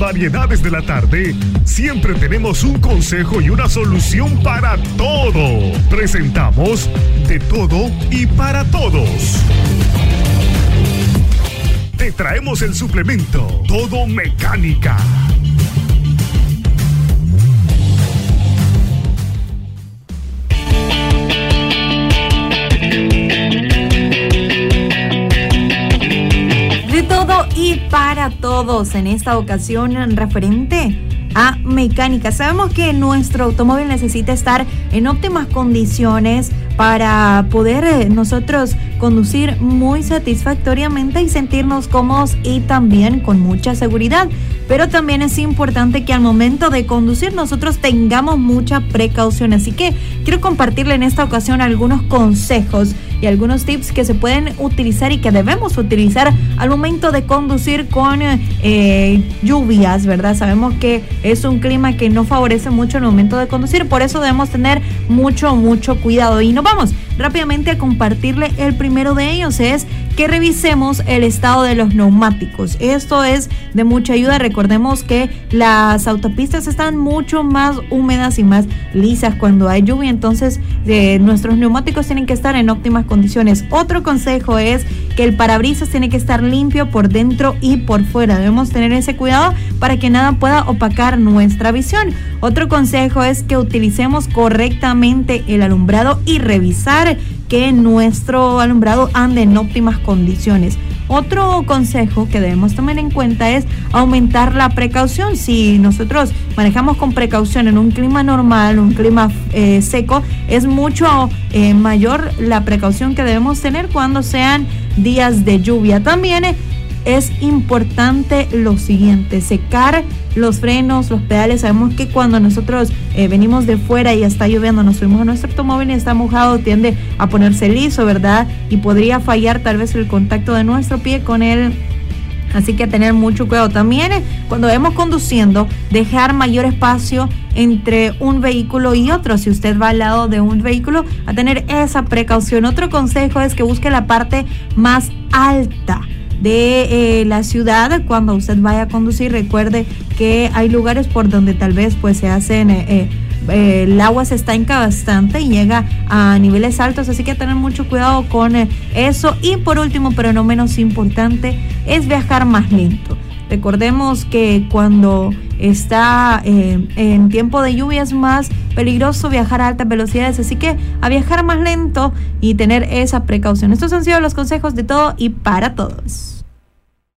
variedades de la tarde, siempre tenemos un consejo y una solución para todo. Presentamos De Todo y para Todos. Te traemos el suplemento Todo Mecánica. De todo y para todos, en esta ocasión referente a mecánica. Sabemos que nuestro automóvil necesita estar en óptimas condiciones para poder nosotros conducir muy satisfactoriamente y sentirnos cómodos y también con mucha seguridad. Pero también es importante que al momento de conducir nosotros tengamos mucha precaución. Así que quiero compartirle en esta ocasión algunos consejos y algunos tips que se pueden utilizar y que debemos utilizar al momento de conducir con lluvias, ¿verdad? Sabemos que es un clima que no favorece mucho al momento de conducir, por eso debemos tener mucho cuidado. Y nos vamos rápidamente a compartirle el primero de ellos, es que revisemos el estado de los neumáticos. Esto es de mucha ayuda. Recordemos que las autopistas están mucho más húmedas y más lisas cuando hay lluvia, entonces nuestros neumáticos tienen que estar en óptimas condiciones. Otro consejo es que el parabrisas tiene que estar limpio por dentro y por fuera. Debemos tener ese cuidado para que nada pueda opacar nuestra visión. Otro consejo es que utilicemos correctamente el alumbrado y revisar que nuestro alumbrado ande en óptimas condiciones. Otro consejo que debemos tomar en cuenta es aumentar la precaución. Si nosotros manejamos con precaución en un clima normal, un clima seco, es mucho mayor la precaución que debemos tener cuando sean días de lluvia. También es importante lo siguiente: secar los frenos, los pedales. Sabemos que cuando nosotros venimos de fuera y está lloviendo, nos subimos a nuestro automóvil y está mojado, tiende a ponerse liso, ¿verdad? Y podría fallar tal vez el contacto de nuestro pie con él. Así que tener mucho cuidado. También cuando vamos conduciendo, dejar mayor espacio entre un vehículo y otro. Si usted va al lado de un vehículo, a tener esa precaución. Otro consejo es que busque la parte más alta de la ciudad cuando usted vaya a conducir. Recuerde que hay lugares por donde tal vez pues se hacen el agua se estanca bastante y llega a niveles altos, así que tener mucho cuidado con eso. Y por último, pero no menos importante, es viajar más lento. Recordemos que cuando está en tiempo de lluvia es más peligroso viajar a altas velocidades, así que a viajar más lento y tener esa precaución. Estos han sido los consejos de todo y para todos.